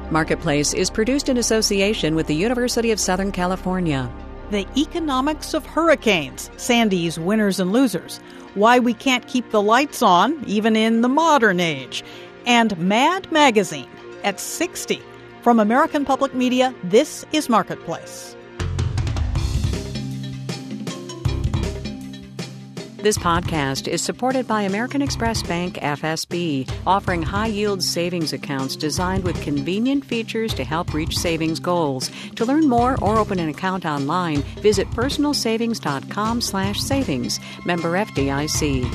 Marketplace is produced in association with the University of Southern California. The economics of hurricanes, Sandy's winners and losers, why we can't keep the lights on even in the modern age, and Mad Magazine at 60. From American Public Media, this is Marketplace. This podcast is supported by American Express Bank FSB, offering high-yield savings accounts designed with convenient features to help reach savings goals. To learn more or open an account online, visit personalsavings.com/savings. Member FDIC.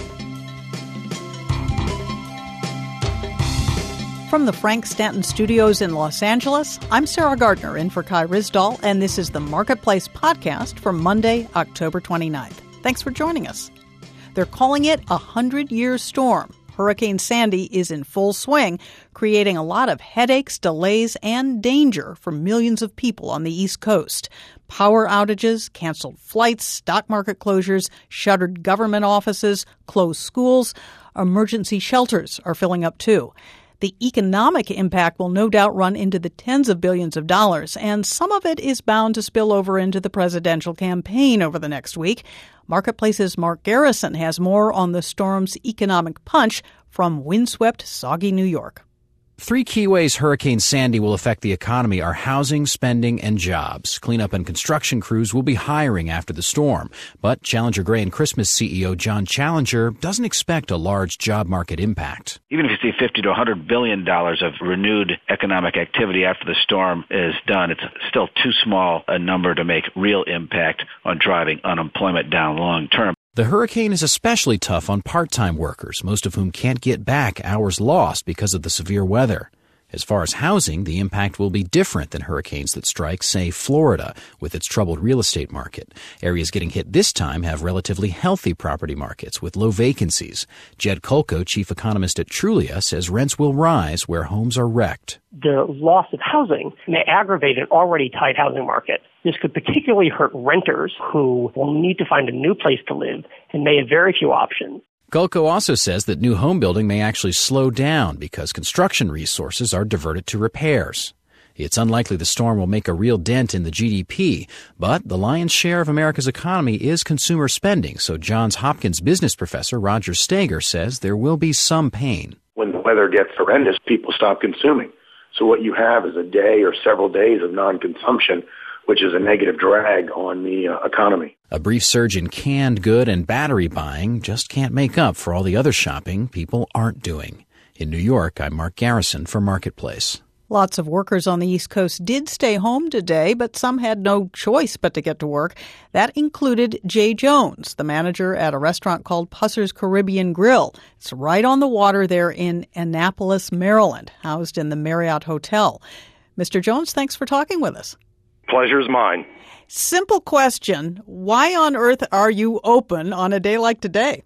From the Frank Stanton Studios in Los Angeles, I'm Sarah Gardner in for Kai Ryssdal, and this is the Marketplace podcast for Monday, October 29th. Thanks for joining us. They're calling it a 100-year storm. Hurricane Sandy is in full swing, creating a lot of headaches, delays, and danger for millions of people on the East Coast. Power outages, canceled flights, stock market closures, shuttered government offices, closed schools. Emergency shelters are filling up too. The economic impact will no doubt run into the tens of billions of dollars, and some of it is bound to spill over into the presidential campaign over the next week. Marketplace's Mark Garrison has more on the storm's economic punch from windswept, soggy New York. Three key ways Hurricane Sandy will affect the economy are housing, spending, and jobs. Cleanup and construction crews will be hiring after the storm. But Challenger Gray and Christmas CEO John Challenger doesn't expect a large job market impact. Even if you see $50 to $100 billion of renewed economic activity after the storm is done, it's still too small a number to make real impact on driving unemployment down long term. The hurricane is especially tough on part-time workers, most of whom can't get back hours lost because of the severe weather. As far as housing, the impact will be different than hurricanes that strike, say, Florida, with its troubled real estate market. Areas getting hit this time have relatively healthy property markets with low vacancies. Jed Kolko, chief economist at Trulia, says rents will rise where homes are wrecked. The loss of housing may aggravate an already tight housing market. This could particularly hurt renters who will need to find a new place to live and may have very few options. Golko also says that new home building may actually slow down because construction resources are diverted to repairs. It's unlikely the storm will make a real dent in the GDP, but the lion's share of America's economy is consumer spending, so Johns Hopkins business professor Roger Stager says there will be some pain. When the weather gets horrendous, people stop consuming. So what you have is a day or several days of non-consumption, which is a negative drag on the economy. A brief surge in canned good and battery buying just can't make up for all the other shopping people aren't doing. In New York, I'm Mark Garrison for Marketplace. Lots of workers on the East Coast did stay home today, but some had no choice but to get to work. That included Jay Jones, the manager at a restaurant called Pusser's Caribbean Grill. It's right on the water there in Annapolis, Maryland, housed in the Marriott Hotel. Mr. Jones, thanks for talking with us. Pleasure's mine. Simple question. Why on earth are you open on a day like today?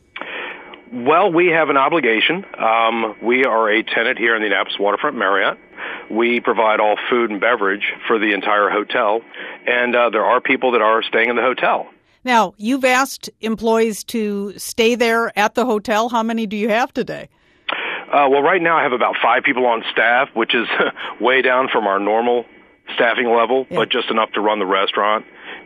Well, we have an obligation. We are a tenant here in the Annapolis Waterfront Marriott. We provide all food and beverage for the entire hotel, and there are people that are staying in the hotel. Now, you've asked employees to stay there at the hotel. How many do you have today? Well, right now I have about 5 people on staff, which is way down from our normal staffing level, but just enough to run the restaurant.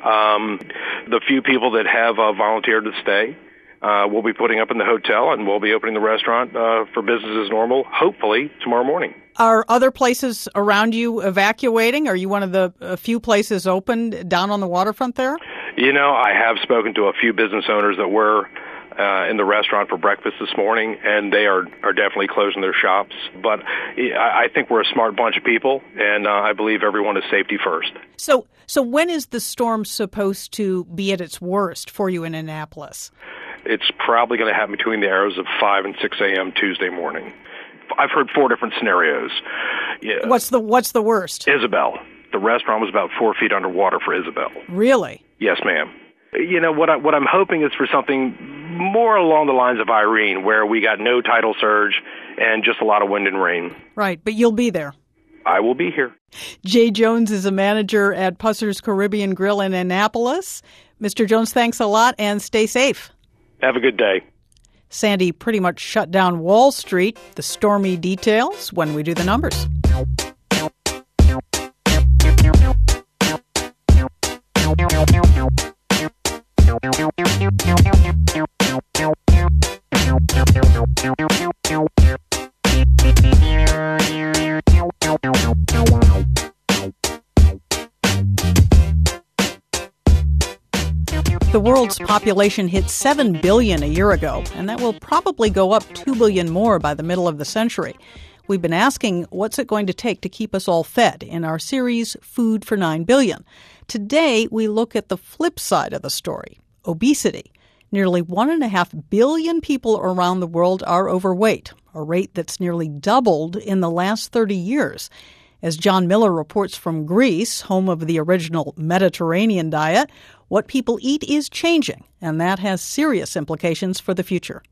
The few people that have volunteered to stay, we'll be putting up in the hotel, and we'll be opening the restaurant for business as normal, hopefully tomorrow morning. Are other places around you evacuating? Are you one of the few places open down on the waterfront there? You know, I have spoken to a few business owners that were in the restaurant for breakfast this morning, and they are definitely closing their shops. But I think we're a smart bunch of people, and I believe everyone is safety first. So when is the storm supposed to be at its worst for you in Annapolis? It's probably going to happen between the hours of 5 and 6 a.m. Tuesday morning. I've heard 4 different scenarios. Yeah. What's the worst? Isabel. The restaurant was about 4 feet underwater for Isabel. Really? Yes, ma'am. You know, what I'm hoping is for something more along the lines of Irene, where we got no tidal surge and just a lot of wind and rain. Right, but you'll be there. I will be here. Jay Jones is a manager at Pusser's Caribbean Grill in Annapolis. Mr. Jones, thanks a lot, and stay safe. Have a good day. Sandy pretty much shut down Wall Street. The stormy details when we do the numbers. The world's population hit 7 billion a year ago, and that will probably go up 2 billion more by the middle of the century. We've been asking, what's it going to take to keep us all fed in our series, Food for 9 Billion. Today, we look at the flip side of the story, obesity. Nearly 1.5 billion people around the world are overweight, a rate that's nearly doubled in the last 30 years. As John Miller reports from Greece, home of the original Mediterranean diet, what people eat is changing, and that has serious implications for the future.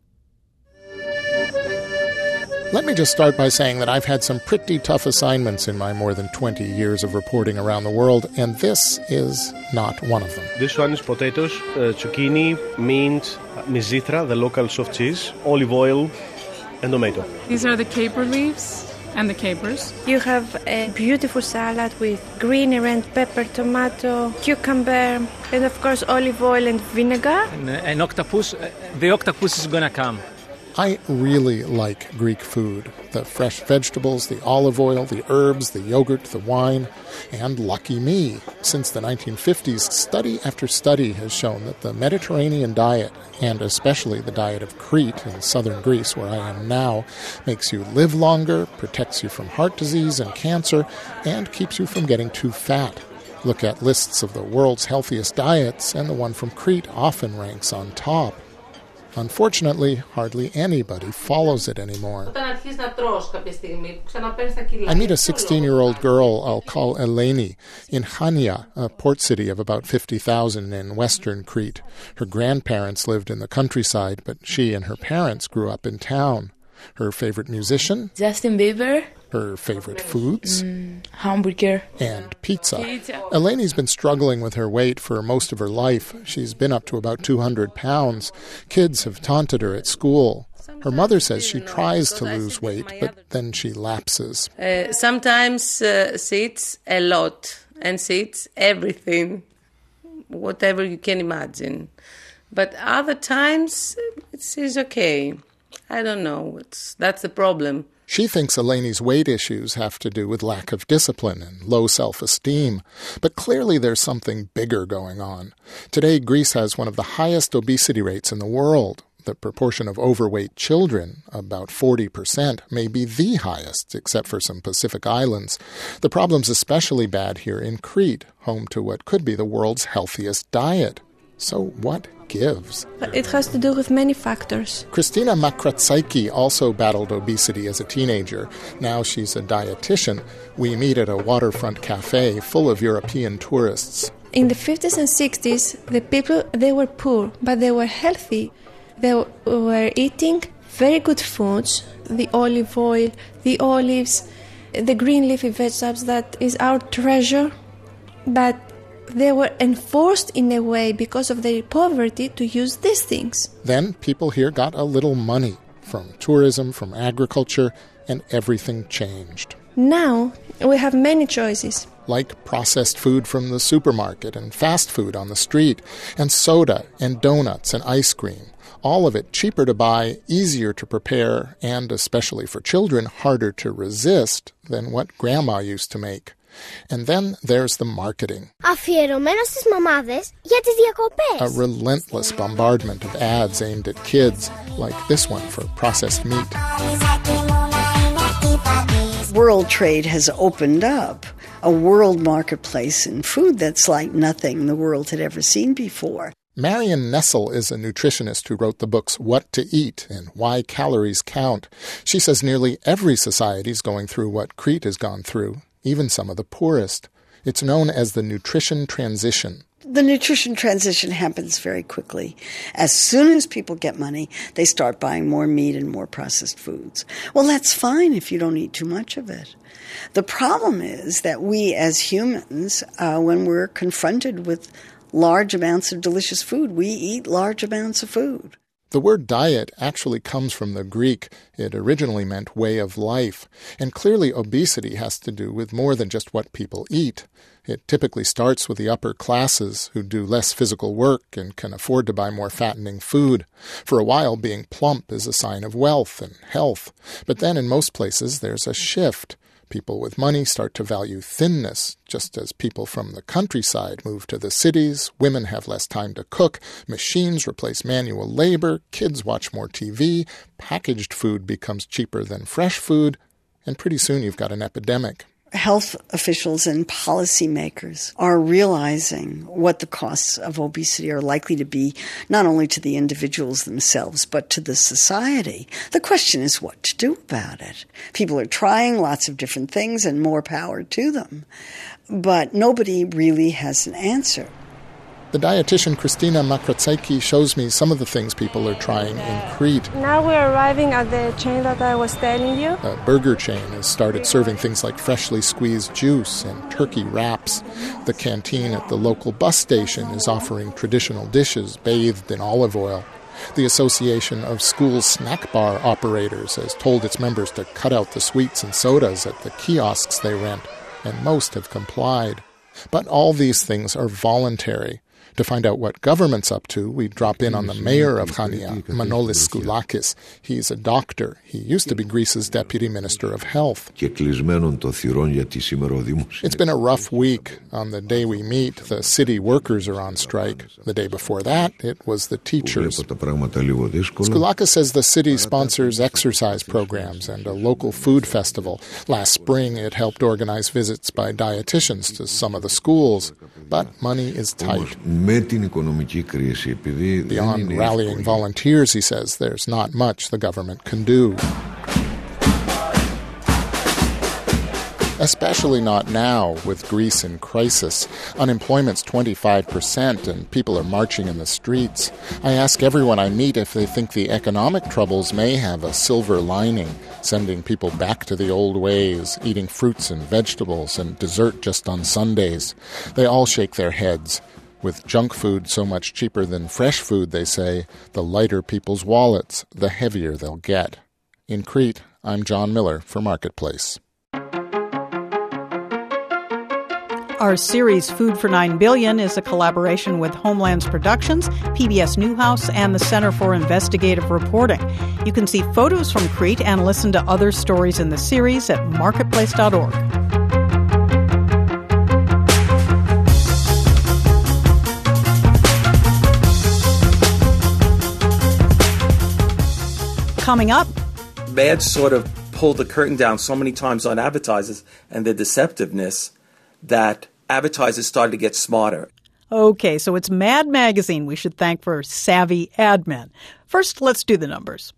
Let me just start by saying that I've had some pretty tough assignments in my more than 20 years of reporting around the world, and this is not one of them. This one is potatoes, zucchini, mint, mizithra, the local soft cheese, olive oil, and tomato. These are the caper leaves and the capers. You have a beautiful salad with green and red pepper, tomato, cucumber, and of course olive oil and vinegar. And an octopus. The octopus is gonna come. I really like Greek food. The fresh vegetables, the olive oil, the herbs, the yogurt, the wine. And lucky me, since the 1950s, study after study has shown that the Mediterranean diet, and especially the diet of Crete in southern Greece, where I am now, makes you live longer, protects you from heart disease and cancer, and keeps you from getting too fat. Look at lists of the world's healthiest diets, and the one from Crete often ranks on top. Unfortunately, hardly anybody follows it anymore. I meet a 16-year-old girl I'll call Eleni in Chania, a port city of about 50,000 in western Crete. Her grandparents lived in the countryside, but she and her parents grew up in town. Her favorite musician? Justin Bieber. Her favorite foods? Hamburger. And pizza. Eleni's been struggling with her weight for most of her life. She's been up to about 200 pounds. Kids have taunted her at school. Her mother says she tries to lose weight, but then she lapses. Sometimes sits a lot and sits everything, whatever you can imagine. But other times, it's okay. I don't know. That's the problem. She thinks Eleni's weight issues have to do with lack of discipline and low self-esteem. But clearly there's something bigger going on. Today, Greece has one of the highest obesity rates in the world. The proportion of overweight children, about 40%, may be the highest, except for some Pacific islands. The problem's especially bad here in Crete, home to what could be the world's healthiest diet. So what gives? It has to do with many factors. Christina Makratsaiki also battled obesity as a teenager. Now she's a dietitian. We meet at a waterfront cafe full of European tourists. In the 50s and 60s, the people, they were poor, but they were healthy. They were eating very good foods, the olive oil, the olives, the green leafy vegetables, that is our treasure. But they were enforced in a way because of their poverty to use these things. Then people here got a little money from tourism, from agriculture, and everything changed. Now we have many choices. Like processed food from the supermarket and fast food on the street, and soda and donuts and ice cream. All of it cheaper to buy, easier to prepare, and especially for children, harder to resist than what Grandma used to make. And then there's the marketing. Αφιερωμένο στις μαμάδες για τις διακοπές. A relentless bombardment of ads aimed at kids, like this one for processed meat. World trade has opened up a world marketplace in food that's like nothing the world had ever seen before. Marion Nessel is a nutritionist who wrote the books What to Eat and Why Calories Count. She says nearly every society is going through what Crete has gone through, even some of the poorest. It's known as the nutrition transition. The nutrition transition happens very quickly. As soon as people get money, they start buying more meat and more processed foods. Well, that's fine if you don't eat too much of it. The problem is that we as humans, when we're confronted with large amounts of delicious food, we eat large amounts of food. The word diet actually comes from the Greek. It originally meant way of life. And clearly obesity has to do with more than just what people eat. It typically starts with the upper classes who do less physical work and can afford to buy more fattening food. For a while, being plump is a sign of wealth and health. But then in most places, there's a shift. People with money start to value thinness, just as people from the countryside move to the cities, women have less time to cook, machines replace manual labor, kids watch more TV, packaged food becomes cheaper than fresh food, and pretty soon you've got an epidemic. Health officials and policymakers are realizing what the costs of obesity are likely to be, not only to the individuals themselves, but to the society. The question is what to do about it. People are trying lots of different things, and more power to them. But nobody really has an answer. The dietitian Christina Makratsaiki shows me some of the things people are trying in Crete. Now we're arriving at the chain that I was telling you. A burger chain has started serving things like freshly squeezed juice and turkey wraps. The canteen at the local bus station is offering traditional dishes bathed in olive oil. The Association of School Snack Bar Operators has told its members to cut out the sweets and sodas at the kiosks they rent, and most have complied. But all these things are voluntary. To find out what government's up to, we drop in on the mayor of Chania, Manolis Skoulakis. He's a doctor. He used to be Greece's deputy minister of health. It's been a rough week. On the day we meet, the city workers are on strike. The day before that, it was the teachers. Skoulakis says the city sponsors exercise programs and a local food festival. Last spring, it helped organize visits by dietitians to some of the schools. But money is tight. Beyond rallying volunteers, he says, there's not much the government can do. Especially not now, with Greece in crisis. Unemployment's 25% and people are marching in the streets. I ask everyone I meet if they think the economic troubles may have a silver lining, sending people back to the old ways, eating fruits and vegetables and dessert just on Sundays. They all shake their heads. With junk food so much cheaper than fresh food, they say, the lighter people's wallets, the heavier they'll get. In Crete, I'm John Miller for Marketplace. Our series, Food for $9 Billion, is a collaboration with Homelands Productions, PBS Newhouse, and the Center for Investigative Reporting. You can see photos from Crete and listen to other stories in the series at marketplace.org. Coming up, ads sort of pulled the curtain down so many times on advertisers and their deceptiveness that advertisers started to get smarter. Okay, so it's Mad Magazine we should thank for savvy ad men. First, let's do the numbers.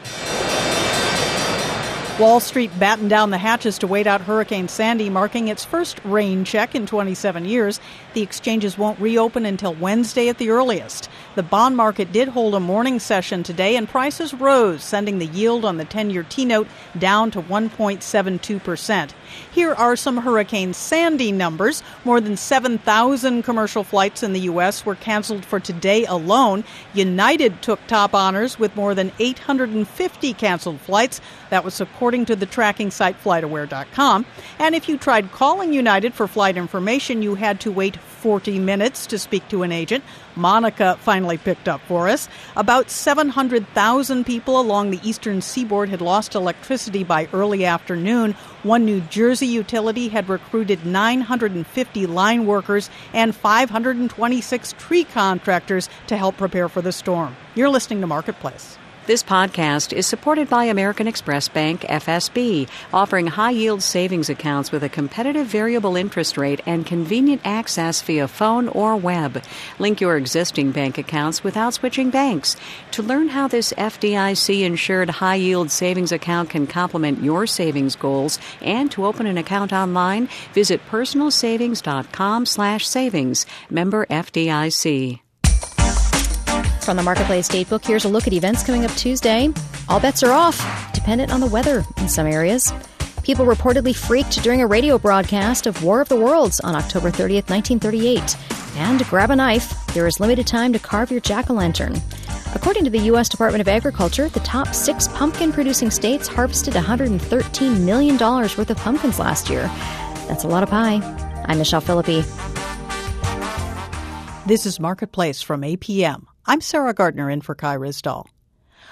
Wall Street battened down the hatches to wait out Hurricane Sandy, marking its first rain check in 27 years. The exchanges won't reopen until Wednesday at the earliest. The bond market did hold a morning session today, and prices rose, sending the yield on the 10-year T-note down to 1.72%. Here are some Hurricane Sandy numbers. More than 7,000 commercial flights in the U.S. were canceled for today alone. United took top honors with more than 850 canceled flights. That was according to the tracking site FlightAware.com. And if you tried calling United for flight information, you had to wait 40 minutes to speak to an agent. Monica finally picked up for us. About 700,000 people along the eastern seaboard had lost electricity by early afternoon. One New Jersey utility had recruited 950 line workers and 526 tree contractors to help prepare for the storm. You're listening to Marketplace. This podcast is supported by American Express Bank FSB, offering high-yield savings accounts with a competitive variable interest rate and convenient access via phone or web. Link your existing bank accounts without switching banks. To learn how this FDIC-insured high-yield savings account can complement your savings goals and to open an account online, visit personalsavings.com/savings. Member FDIC. From the Marketplace Datebook, here's a look at events coming up Tuesday. All bets are off, dependent on the weather in some areas. People reportedly freaked during a radio broadcast of War of the Worlds on October 30th, 1938. And grab a knife. There is limited time to carve your jack-o'-lantern. According to the U.S. Department of Agriculture, the top 6 pumpkin-producing states harvested $113 million worth of pumpkins last year. That's a lot of pie. I'm Michelle Philippi. This is Marketplace from APM. I'm Sarah Gardner in for Kai Rizdal.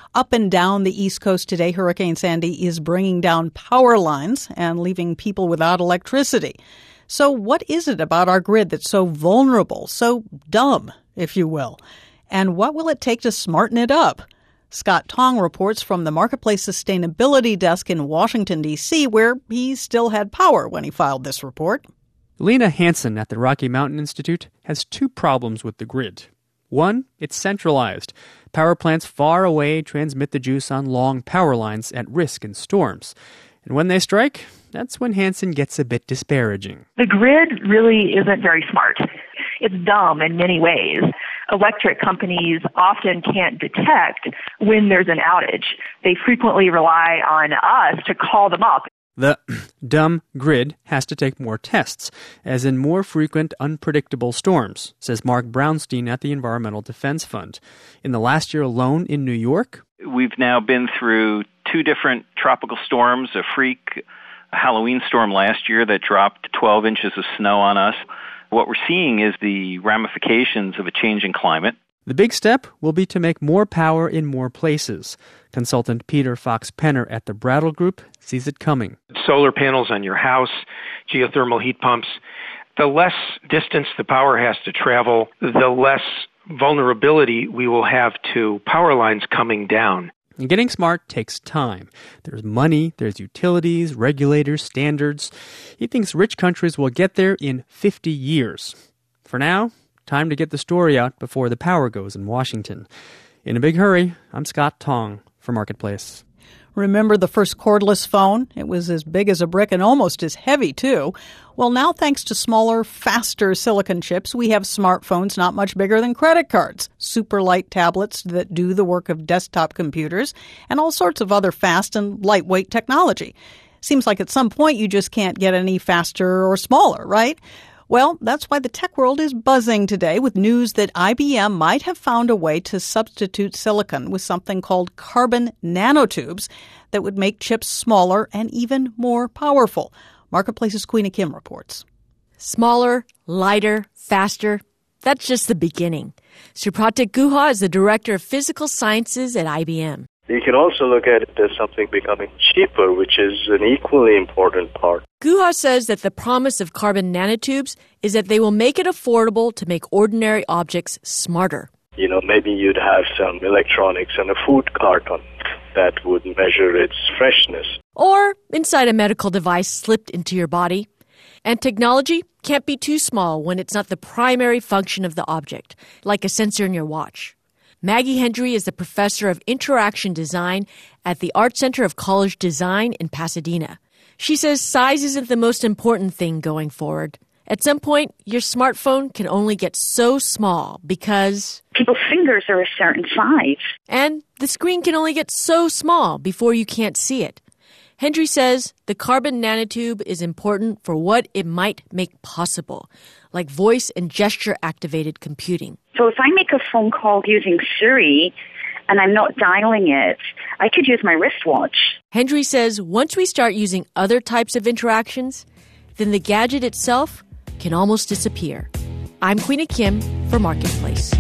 Up and down the East Coast today, Hurricane Sandy is bringing down power lines and leaving people without electricity. So what is it about our grid that's so vulnerable, so dumb, if you will? And what will it take to smarten it up? Scott Tong reports from the Marketplace Sustainability Desk in Washington, D.C., where he still had power when he filed this report. Lena Hansen at the Rocky Mountain Institute has two problems with the grid. One, it's centralized. Power plants far away transmit the juice on long power lines at risk in storms. And when they strike, that's when Hansen gets a bit disparaging. The grid really isn't very smart. It's dumb in many ways. Electric companies often can't detect when there's an outage. They frequently rely on us to call them up. The dumb grid has to take more tests, as in more frequent, unpredictable storms, says Mark Brownstein at the Environmental Defense Fund. In the last year alone in New York, we've now been through 2 different tropical storms, a freak Halloween storm last year that dropped 12 inches of snow on us. What we're seeing is the ramifications of a changing climate. The big step will be to make more power in more places. Consultant Peter Fox-Penner at the Brattle Group sees it coming. Solar panels on your house, geothermal heat pumps. The less distance the power has to travel, the less vulnerability we will have to power lines coming down. And getting smart takes time. There's money, there's utilities, regulators, standards. He thinks rich countries will get there in 50 years. For now, time to get the story out before the power goes in Washington. In a big hurry, I'm Scott Tong for Marketplace. Remember the first cordless phone? It was as big as a brick and almost as heavy, too. Well, now thanks to smaller, faster silicon chips, we have smartphones not much bigger than credit cards, super light tablets that do the work of desktop computers, and all sorts of other fast and lightweight technology. Seems like at some point you just can't get any faster or smaller, right? Well, that's why the tech world is buzzing today with news that IBM might have found a way to substitute silicon with something called carbon nanotubes that would make chips smaller and even more powerful. Marketplace's Queena Kim reports. Smaller, lighter, faster. That's just the beginning. Supratik Guha is the director of physical sciences at IBM. You can also look at it as something becoming cheaper, which is an equally important part. Guha says that the promise of carbon nanotubes is that they will make it affordable to make ordinary objects smarter. You know, maybe you'd have some electronics and a food carton that would measure its freshness. Or inside a medical device slipped into your body. And technology can't be too small when it's not the primary function of the object, like a sensor in your watch. Maggie Hendry is the professor of interaction design at the Art Center of College Design in Pasadena. She says size isn't the most important thing going forward. At some point, your smartphone can only get so small because people's fingers are a certain size. And the screen can only get so small before you can't see it. Hendry says the carbon nanotube is important for what it might make possible, like voice and gesture-activated computing. So if I make a phone call using Siri and I'm not dialing it, I could use my wristwatch. Hendry says once we start using other types of interactions, then the gadget itself can almost disappear. I'm Queena Kim for Marketplace.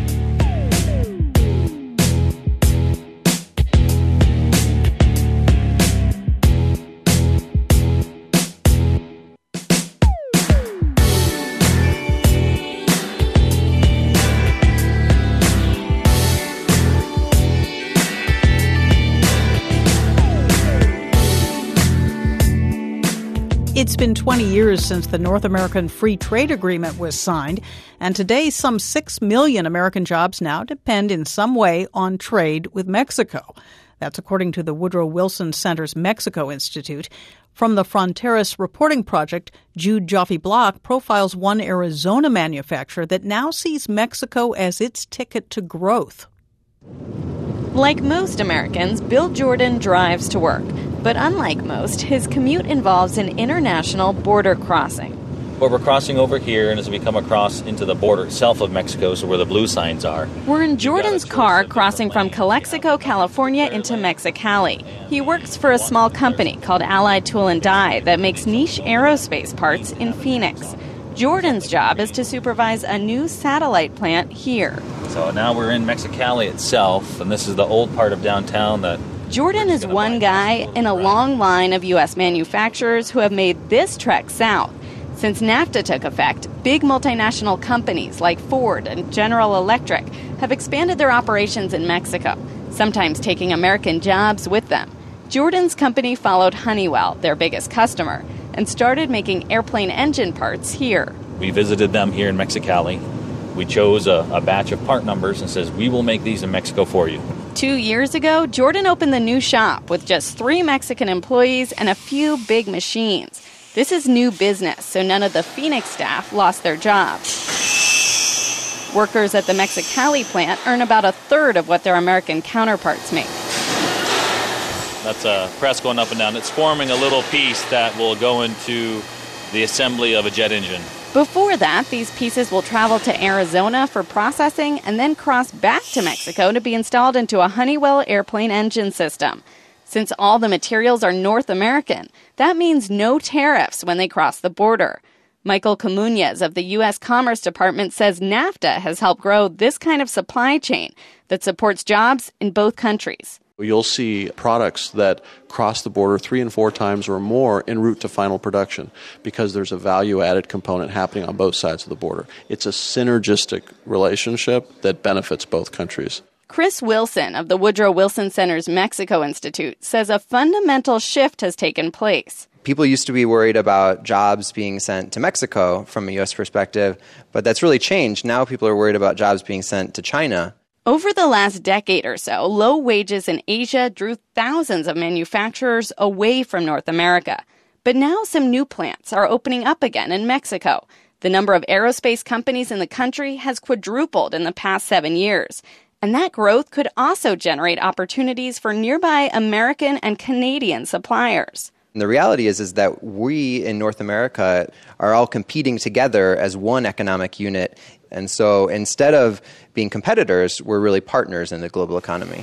It's been 20 years since the North American Free Trade Agreement was signed, and today some 6 million American jobs now depend in some way on trade with Mexico. That's according to the Woodrow Wilson Center's Mexico Institute. From the Fronteras Reporting Project, Jude Joffe-Block profiles one Arizona manufacturer that now sees Mexico as its ticket to growth. Like most Americans, Bill Jordan drives to work. But unlike most, his commute involves an international border crossing. But we're crossing over here, and as we come across into the border itself of Mexico, so where the blue signs are. We're in Jordan's car crossing from Calexico, California into Mexicali. He works for a small company called Allied Tool and Die that makes niche aerospace parts in Phoenix. Jordan's job is to supervise a new satellite plant here. So now we're in Mexicali itself, and this is the old part of downtown that... Jordan is one guy in a long line of U.S. manufacturers who have made this trek south. Since NAFTA took effect, big multinational companies like Ford and General Electric have expanded their operations in Mexico, sometimes taking American jobs with them. Jordan's company followed Honeywell, their biggest customer, and started making airplane engine parts here. We visited them here in Mexicali. We chose a batch of part numbers and says, we will make these in Mexico for you. 2 years ago, Jordan opened the new shop with just 3 Mexican employees and a few big machines. This is new business, so none of the Phoenix staff lost their jobs. Workers at the Mexicali plant earn about a third of what their American counterparts make. That's a press going up and down. It's forming a little piece that will go into the assembly of a jet engine. Before that, these pieces will travel to Arizona for processing and then cross back to Mexico to be installed into a Honeywell airplane engine system. Since all the materials are North American, that means no tariffs when they cross the border. Michael Camuñez of the U.S. Commerce Department says NAFTA has helped grow this kind of supply chain that supports jobs in both countries. You'll see products that cross the border 3 and 4 times or more en route to final production because there's a value-added component happening on both sides of the border. It's a synergistic relationship that benefits both countries. Chris Wilson of the Woodrow Wilson Center's Mexico Institute says a fundamental shift has taken place. People used to be worried about jobs being sent to Mexico from a U.S. perspective, but that's really changed. Now people are worried about jobs being sent to China. Over the last decade or so, low wages in Asia drew thousands of manufacturers away from North America. But now some new plants are opening up again in Mexico. The number of aerospace companies in the country has quadrupled in the past 7 years. And that growth could also generate opportunities for nearby American and Canadian suppliers. And the reality is that we in North America are all competing together as one economic unit. And so instead of being competitors, we're really partners in the global economy.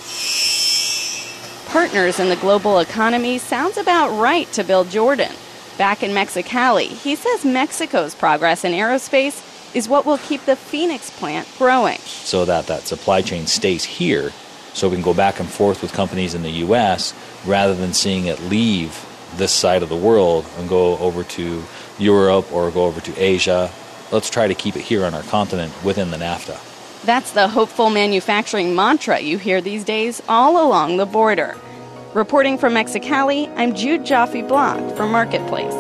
Partners in the global economy sounds about right to Bill Jordan. Back in Mexicali, he says Mexico's progress in aerospace is what will keep the Phoenix plant growing. So that supply chain stays here, so we can go back and forth with companies in the U.S. rather than seeing it leave this side of the world and go over to Europe or go over to Asia. Let's try to keep it here on our continent within the NAFTA. That's the hopeful manufacturing mantra you hear these days all along the border. Reporting from Mexicali, I'm Jude Jaffe-Blanc for Marketplace.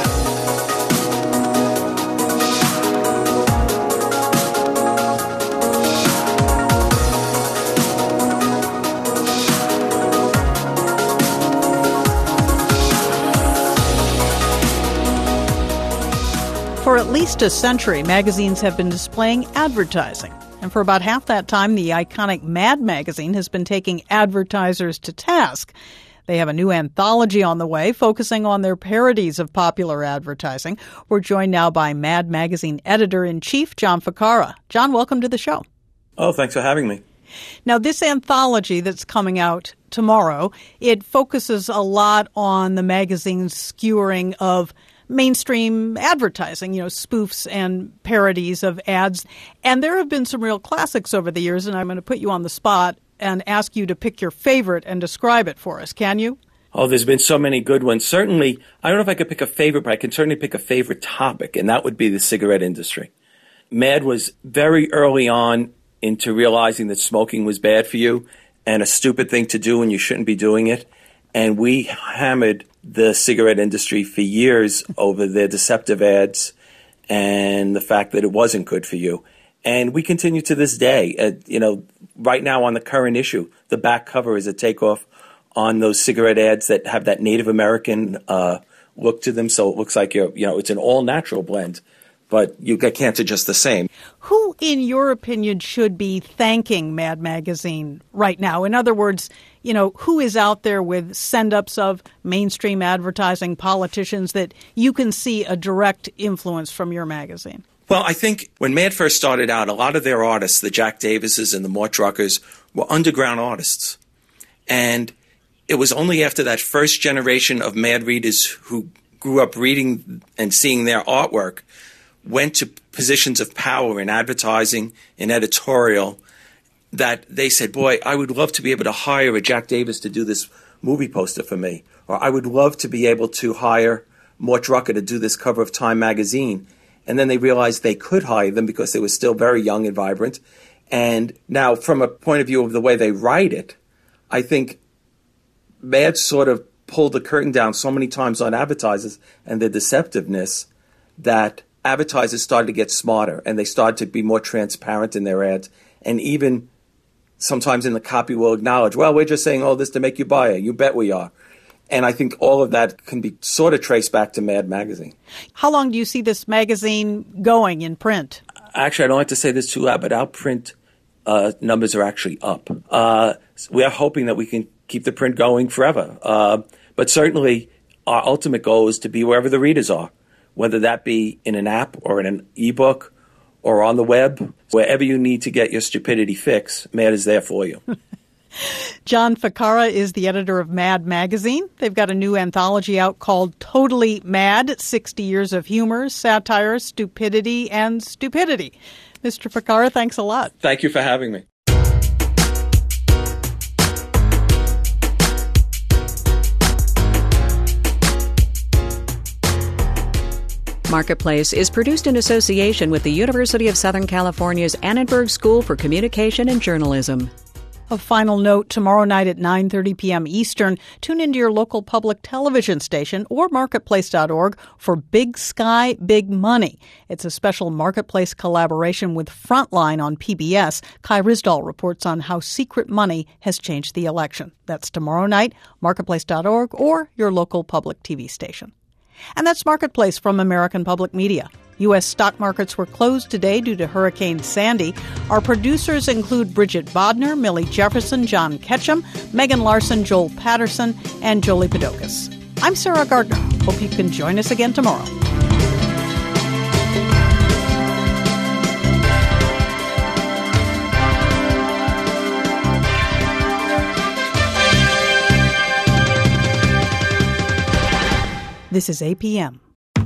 For at least a century, magazines have been displaying advertising. And for about half that time, the iconic Mad magazine has been taking advertisers to task. They have a new anthology on the way focusing on their parodies of popular advertising. We're joined now by Mad magazine editor-in-chief John Ficarra. John, welcome to the show. Oh, thanks for having me. Now, this anthology that's coming out tomorrow, it focuses a lot on the magazine's skewering of mainstream advertising, spoofs and parodies of ads. And there have been some real classics over the years, and I'm going to put you on the spot and ask you to pick your favorite and describe it for us. Can you? Oh, there's been so many good ones. Certainly, I don't know if I could pick a favorite, but I can certainly pick a favorite topic, and that would be the cigarette industry. Mad was very early on into realizing that smoking was bad for you and a stupid thing to do and you shouldn't be doing it. And we hammered the cigarette industry for years over their deceptive ads and the fact that it wasn't good for you. And we continue to this day. Right now on the current issue, the back cover is a takeoff on those cigarette ads that have that Native American look to them. So it looks like it's an all-natural blend, but you get cancer just the same. Who, in your opinion, should be thanking Mad Magazine right now? In other words, who is out there with send-ups of mainstream advertising politicians that you can see a direct influence from your magazine? Well, I think when Mad first started out, a lot of their artists, the Jack Davises and the Mort Druckers, were underground artists. And it was only after that first generation of Mad readers who grew up reading and seeing their artwork went to positions of power in advertising, in editorial, that they said, boy, I would love to be able to hire a Jack Davis to do this movie poster for me. Or I would love to be able to hire Mort Drucker to do this cover of Time magazine. And then they realized they could hire them because they were still very young and vibrant. And now, from a point of view of the way they write it, I think Mad sort of pulled the curtain down so many times on advertisers and their deceptiveness that advertisers started to get smarter and they started to be more transparent in their ads. And even sometimes in the copy will acknowledge, well, we're just saying all this to make you buy it. You bet we are. And I think all of that can be sort of traced back to Mad Magazine. How long do you see this magazine going in print? Actually, I don't like to say this too loud, but our print numbers are actually up. We are hoping that we can keep the print going forever. But certainly our ultimate goal is to be wherever the readers are, whether that be in an app or in an ebook or on the web. Wherever you need to get your stupidity fix, Mad is there for you. John Ficarra is the editor of Mad Magazine. They've got a new anthology out called Totally Mad, 60 Years of Humor, Satire, Stupidity, and Stupidity. Mr. Ficarra, thanks a lot. Thank you for having me. Marketplace is produced in association with the University of Southern California's Annenberg School for Communication and Journalism. A final note, tomorrow night at 9:30 p.m. Eastern, tune into your local public television station or marketplace.org for Big Sky, Big Money. It's a special Marketplace collaboration with Frontline on PBS. Kai Ryssdal reports on how secret money has changed the election. That's tomorrow night, marketplace.org or your local public TV station. And that's Marketplace from American Public Media. U.S. stock markets were closed today due to Hurricane Sandy. Our producers include Bridget Bodner, Millie Jefferson, John Ketchum, Megan Larson, Joel Patterson, and Jolie Padokas. I'm Sarah Gardner. Hope you can join us again tomorrow. This is APM.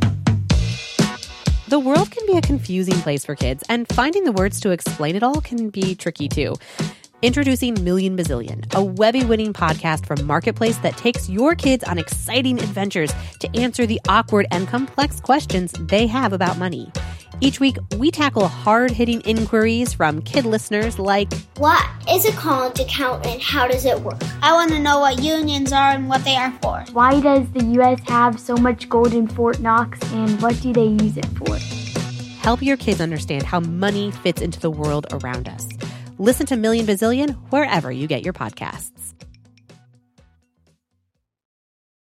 The world can be a confusing place for kids, and finding the words to explain it all can be tricky too. Introducing Million Bazillion, a Webby-winning podcast from Marketplace that takes your kids on exciting adventures to answer the awkward and complex questions they have about money. Each week, we tackle hard-hitting inquiries from kid listeners like, what is a college account and how does it work? I want to know what unions are and what they are for. Why does the U.S. have so much gold in Fort Knox and what do they use it for? Help your kids understand how money fits into the world around us. Listen to Million Bazillion wherever you get your podcasts.